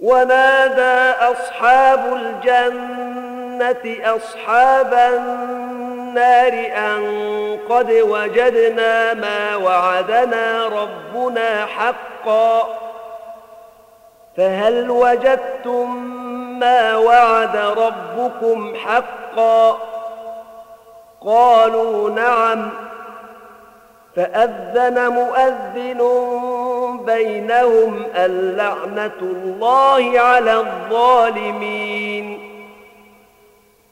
ونادى أصحاب الجنة أصحاب النار أن قد وجدنا ما وعدنا ربنا حقا فهل وجدتم ما وعد ربكم حقا قالوا نعم فأذن مؤذن بينهم اللعنة الله على الظالمين